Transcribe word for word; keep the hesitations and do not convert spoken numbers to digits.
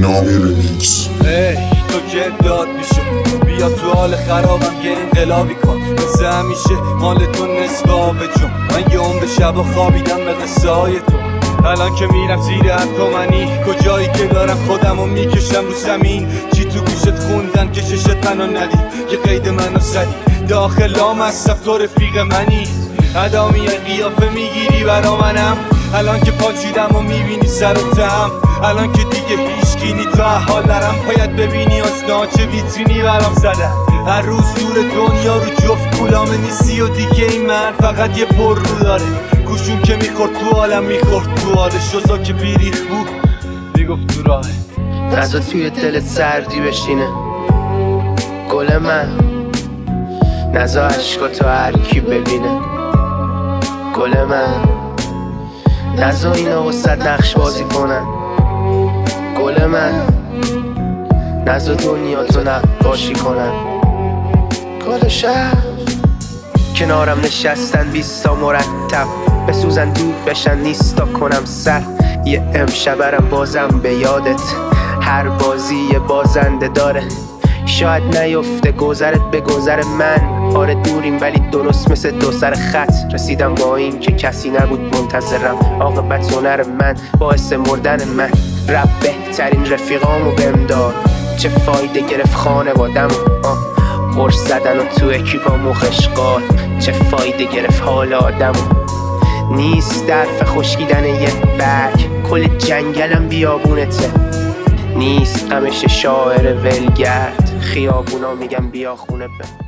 نامی ریمیکس. ای تو که داد میشه بیا تو حال خرابم یه انقلابی کن، مثل همیشه مال تو نصف آبه جون. من یه عمر شبا خوابیدم به قصه های تو، الان که میرم زیر هر تومنی کجایی که دارم خودمو میکشم رو زمین. چی تو گوشت خوندن که ششت منو ندی، یه قید منو زدی داخل لام هستم تو رفیق منی. ادا میای قیافه میگیری برا منم، الان که پاچیدم و میبینی سر و تم، الان که دیگه هیچکی نی تو حال نرم. باید ببینی آشنا چه ویترینی برام زدن، هر روز دور دنیا رو جفت کلامه نیستی و دیگه این من فقط یه پر رو داره. گوشون که میخورد تو عالم میخورد تو حاله، شزا که بیریخ بود میگفت تو راهه. نزا توی دلت سردی بشینه گل من، نزا عشقاتو هر کی ببینه گل من، نزا اینا وسط نقش بازی کنن گل من، نزا دنیا تو نقاشی کنن گل شهر. کنارم نشستن بیستا مرتب بسوزن دود بشن نیستا کنم سر. یه امشبرم بازم به یادت، هر بازی یه بازنده داره. شاید نیفته گذرت به گذر من، آره دوریم ولی درست مثل دو سر خط. رسیدم با این که کسی نبود منتظرم، عاقبت هنر من باعث مردن من. رب بهترین رفیقامو بهم داد، چه فایده گرفت خانوادم قرص زدن و تو اکیپامو خشقال، چه فایده گرفت حال آدمو. نیست درف خشکیدن یه برگ، کل جنگلم بیابونته. نیست غمش شاعر ولگرد، خیابونا میگم بیا خونه به